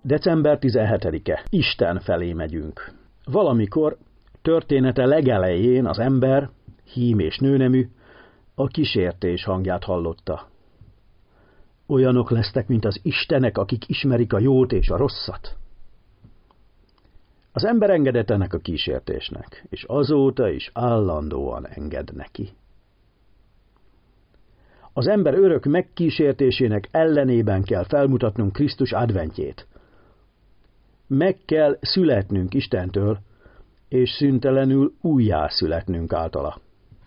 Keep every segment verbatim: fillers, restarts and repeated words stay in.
december tizenhetedike. Isten felé megyünk. Valamikor története legelején az ember, hím és nőnemű, a kísértés hangját hallotta. Olyanok lesztek, mint az istenek, akik ismerik a jót és a rosszat. Az ember engedett ennek a kísértésnek, és azóta is állandóan enged neki. Az ember örök megkísértésének ellenében kell felmutatnunk Krisztus adventjét. Meg kell születnünk Istentől, és szüntelenül újjászületnünk általa.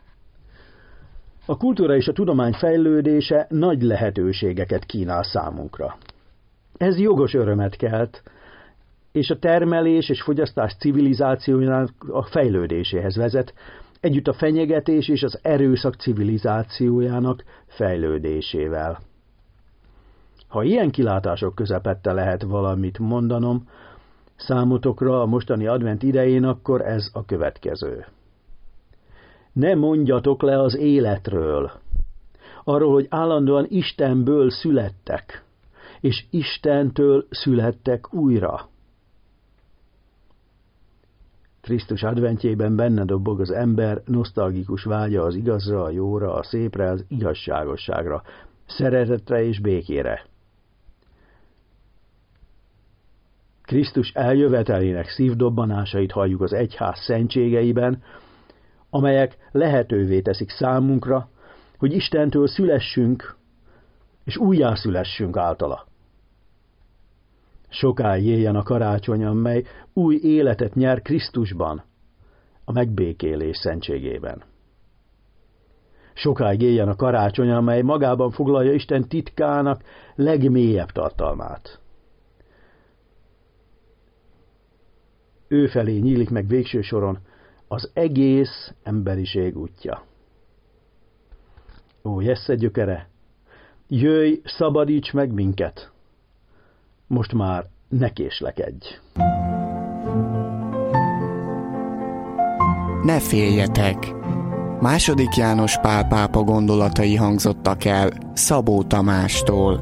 A kultúra és a tudomány fejlődése nagy lehetőségeket kínál számunkra. Ez jogos örömet kelt, és a termelés és fogyasztás civilizációjának a fejlődéséhez vezet, együtt a fenyegetés és az erőszak civilizációjának fejlődésével. Ha ilyen kilátások közepette lehet valamit mondanom számotokra a mostani advent idején, akkor ez a következő. Ne mondjatok le az életről, arról, hogy állandóan Istenből születtek, és Istentől születtek újra. Krisztus adventjében benne dobog az ember nosztalgikus vágya az igazra, a jóra, a szépre, az igazságosságra, szeretetre és békére. Krisztus eljövetelének szívdobbanásait halljuk az egyház szentségeiben, amelyek lehetővé teszik számunkra, hogy Istentől szülessünk, és újjászülessünk általa. Sokáig éljen a karácsony, amely új életet nyer Krisztusban, a megbékélés szentségében. Sokáig éljen a karácsony, amely magában foglalja Isten titkának legmélyebb tartalmát. Ő felé nyílik meg végső soron az egész emberiség útja. Ó, Jessze gyökere, jöjj, szabadíts meg minket! Most már ne késlekedj! Ne féljetek! Második János Pál pápa gondolatai hangzottak el Szabó Tamástól.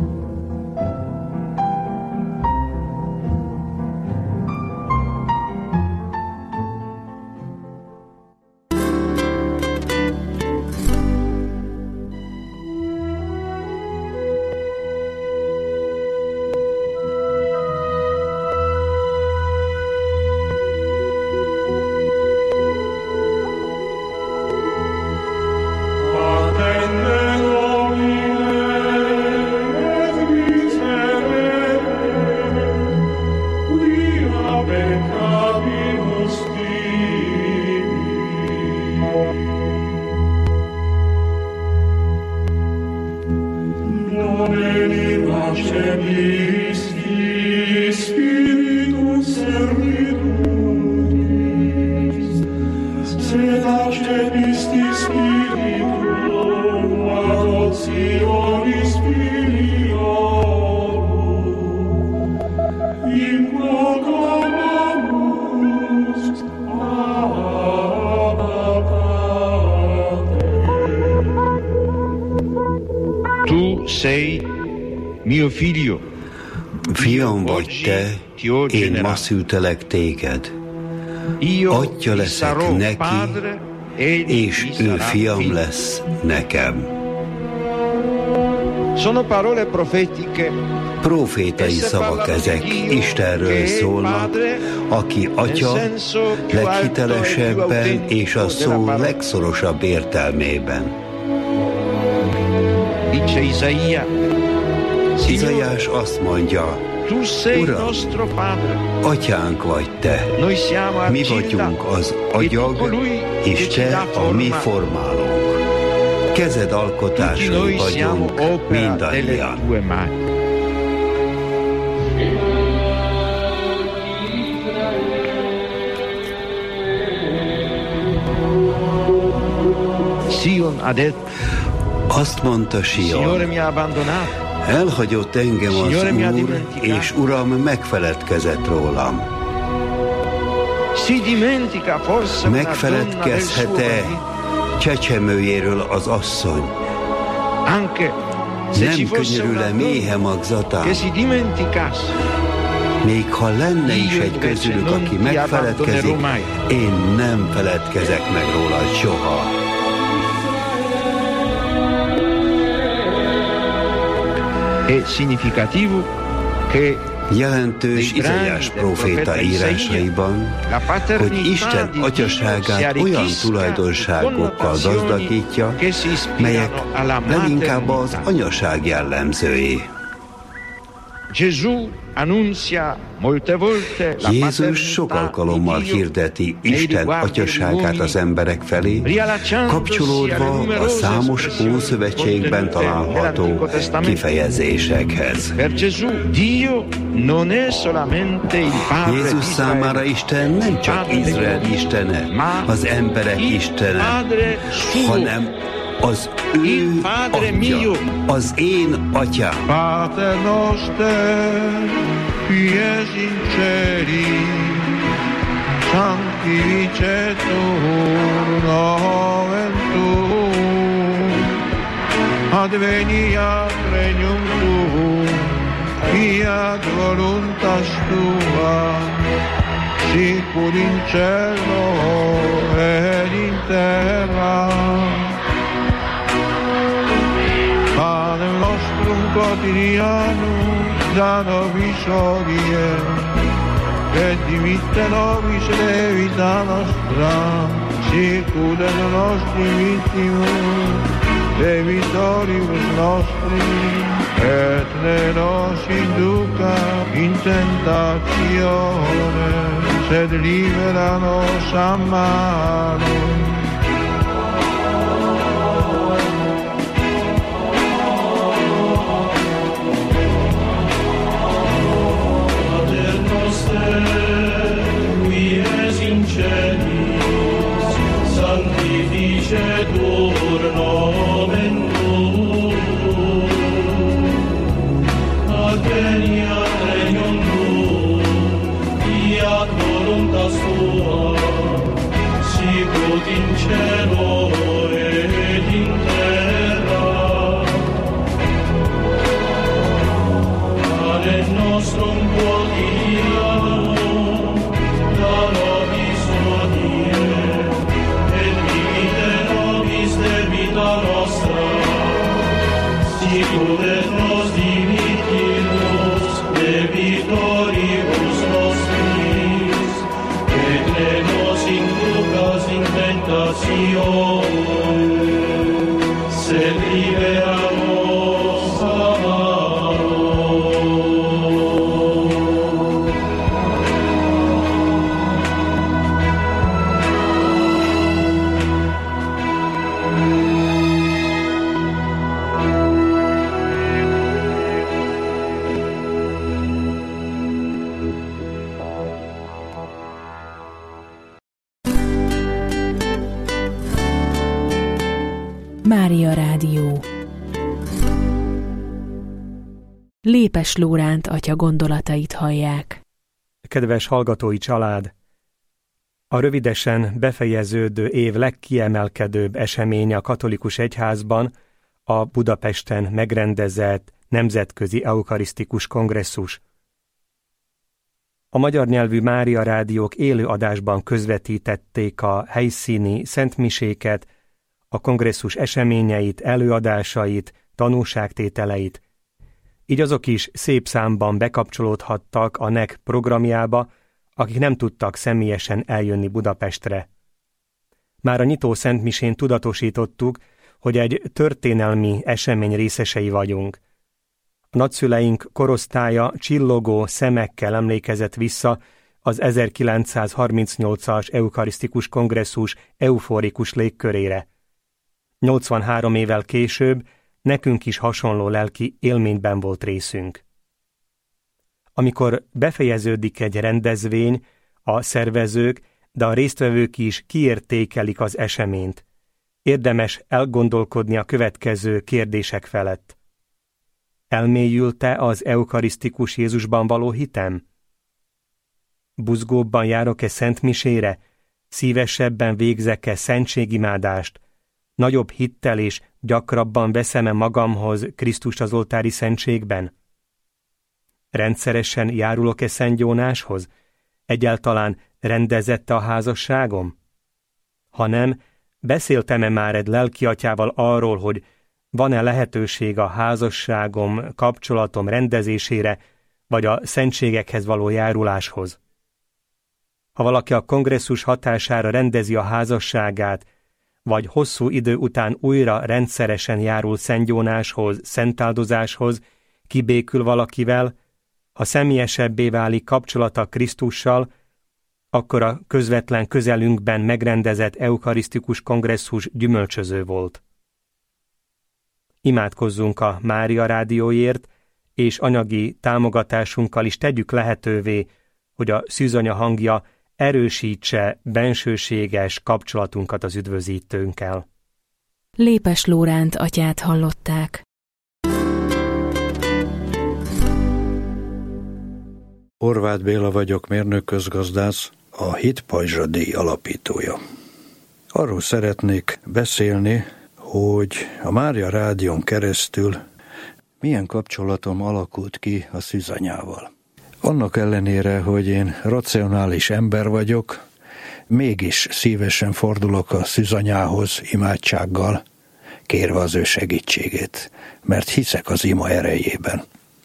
Fiam vagy te, én ma szültelek téged. Atya leszek neki, és ő fiam lesz nekem. Profétai szavak ezek, Istenről szólnak, aki atya leghitelesebben és a szó legszorosabb értelmében. Izaiás azt mondja, Uram, atyánk vagy te, mi vagyunk az agyag, és te a mi formálónk. Kezed alkotásai vagyunk mindannyian. Azt mondta Sion, elhagyott engem az Úr, és Uram megfeledkezett rólam. Megfeledkezhet-e csecsemőjéről az asszony? Nem könyörül-e méhe magzatán? Még ha lenne is egy közülük, aki megfeledkezik, én nem feledkezek meg rólad soha. È significativo che jelentős Izaiás próféta írásaiban, hogy Isten atyaságát olyan tulajdonságokkal gazdagítja, melyek leginkább az anyaság jellemzői. Jézus sok alkalommal hirdeti Isten atyaságát az emberek felé, kapcsolódva a számos Ószövetségben található kifejezésekhez. Jézus számára Isten nem csak Izrael istene, az emberek istene, hanem az ő atya, az én atyám. Pater noster, qui es in celi, sanctificetur nomen tuum, adveniat regnum tuum, fiat voluntas tua, sicur in cielo ed in terra. Pane nostrum quotidianum da nobis hodie, et dimitte nobis debita nostra, sicur et nostri vittimus debitoribus nostri, et ne nos induca in tentatione, sed libera nos a malo. Sanctificetur nomen tuum, adveniat regnum tuum, fiat voluntas tua, sicut in cielo et in terra. Pane nostrum quotidianum da nobis hodie, debita nostra, sicur et nos dimittimus debitoribus nostris, et ne nos inducas in tentatione, sed libera nos a malo. Mária Rádió. Lépes Lóránt atya gondolatait hallják. Kedves hallgatói család! A rövidesen befejeződő év legkiemelkedőbb eseménye a katolikus egyházban a Budapesten megrendezett nemzetközi eukarisztikus kongresszus. A magyar nyelvű Mária Rádiók élő adásban közvetítették a helyszíni szentmiséket, a kongresszus eseményeit, előadásait, tanúságtételeit. Így azok is szép számban bekapcsolódhattak a en e ká programjába, akik nem tudtak személyesen eljönni Budapestre. Már a nyitó szentmisén tudatosítottuk, hogy egy történelmi esemény részesei vagyunk. A nagyszüleink korosztálya csillogó szemekkel emlékezett vissza az ezerkilencszázharmincnyolcas eukarisztikus kongresszus euforikus légkörére. nyolcvanhárom évvel később nekünk is hasonló lelki élményben volt részünk. Amikor befejeződik egy rendezvény, a szervezők, de a résztvevők is kiértékelik az eseményt. Érdemes elgondolkodni a következő kérdések felett. Elmélyült-e az eukarisztikus Jézusban való hitem? Buzgóbban járok-e szentmisére? Szívesebben végzek-e szentségimádást? Nagyobb hittel és gyakrabban veszem-e magamhoz Krisztust az oltári szentségben? Rendszeresen járulok-e szentgyónáshoz? Egyáltalán rendezette a házasságom? Ha nem, beszéltem-e már egy lelkiatyával arról, hogy van-e lehetőség a házasságom, kapcsolatom rendezésére, vagy a szentségekhez való járuláshoz? Ha valaki a kongresszus hatására rendezi a házasságát, vagy hosszú idő után újra rendszeresen járul szentgyónáshoz, szentáldozáshoz, kibékül valakivel, ha személyesebbé válik kapcsolata Krisztussal, akkor a közvetlen közelünkben megrendezett eukarisztikus kongresszus gyümölcsöző volt. Imádkozzunk a Mária Rádióért, és anyagi támogatásunkkal is tegyük lehetővé, hogy a szűzanya hangja erősítse bensőséges kapcsolatunkat az üdvözítőnkkel. Lépes Lóránt atyát hallották. Horváth Béla vagyok, mérnök-közgazdász, a Hit Pajzsa díj alapítója. Arról szeretnék beszélni, hogy a Mária Rádión keresztül milyen kapcsolatom alakult ki a szűzanyával. Annak ellenére, hogy én racionális ember vagyok, mégis szívesen fordulok a szűzanyához imádsággal, kérve az ő segítségét, mert hiszek az ima erejében.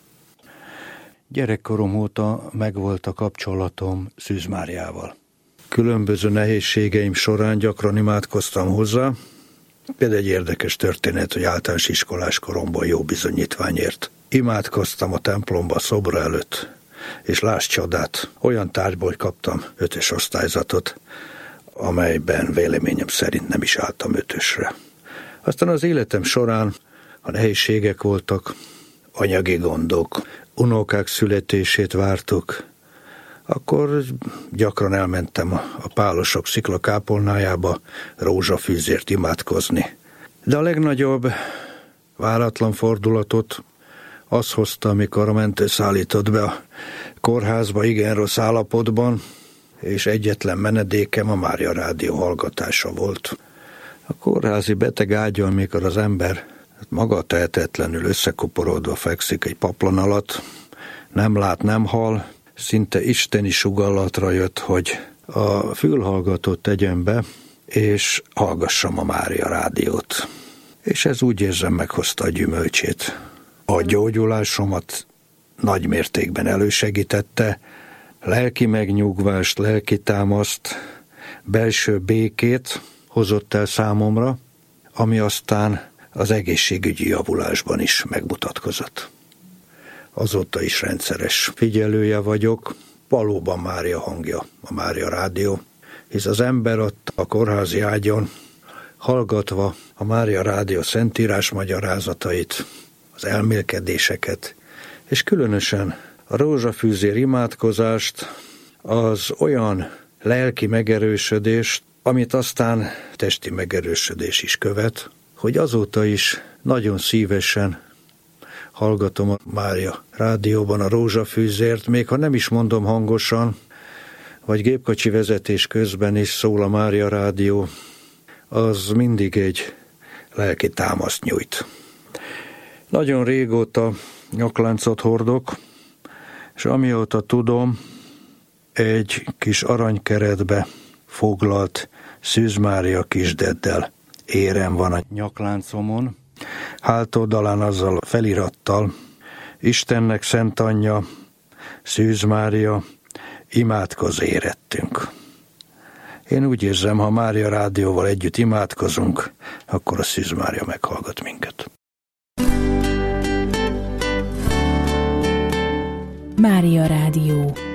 Gyerekkorom óta megvolt a kapcsolatom Szűz Máriával. Különböző nehézségeim során gyakran imádkoztam hozzá, például egy érdekes történet, hogy általános iskolás koromban jó bizonyítványért. Imádkoztam a templomba szobra előtt, és láss csodát, olyan tárgyból kaptam ötös osztályzatot, amelyben véleményem szerint nem is álltam ötösre. Aztán az életem során a nehézségek voltak, anyagi gondok, unokák születését vártuk, akkor gyakran elmentem a pálosok sziklakápolnájába rózsafűzért imádkozni. De a legnagyobb váratlan fordulatot az hozta, amikor a mentő szállított be a kórházba igen rossz állapotban, és egyetlen menedékem a Mária Rádió hallgatása volt. A kórházi beteg ágyon, amikor az ember maga tehetetlenül összekuporodva fekszik egy paplan alatt, nem lát, nem hall, szinte isteni sugallatra jött, hogy a fülhallgatót tegyem be, és hallgassam a Mária Rádiót. És ez úgy érzem meghozta a gyümölcsét. A gyógyulásomat nagy mértékben elősegítette, lelki megnyugvást, lelki támaszt, belső békét hozott el számomra, ami aztán az egészségügyi javulásban is megmutatkozott. Azóta is rendszeres figyelője vagyok, valóban Mária hangja, a Mária Rádió, hisz az ember ott a kórházi ágyon, hallgatva a Mária Rádió szentírás magyarázatait, az elmélkedéseket, és különösen a rózsafűzér imádkozást, az olyan lelki megerősödést, amit aztán testi megerősödés is követ, hogy azóta is nagyon szívesen hallgatom a Mária Rádióban a rózsafűzért, még ha nem is mondom hangosan, vagy gépkocsi vezetés közben is szól a Mária Rádió, az mindig egy lelki támaszt nyújt. Nagyon régóta nyakláncot hordok, és amióta tudom, egy kis aranykeretbe foglalt Szűz Mária kisdeddel érem van a nyakláncomon, hátoldalán azzal a felirattal: Istennek szent anyja, Szűz Mária, imádkozz érettünk. Én úgy érzem, ha Mária Rádióval együtt imádkozunk, akkor a Szűz Mária meghallgat minket. Mária Rádió.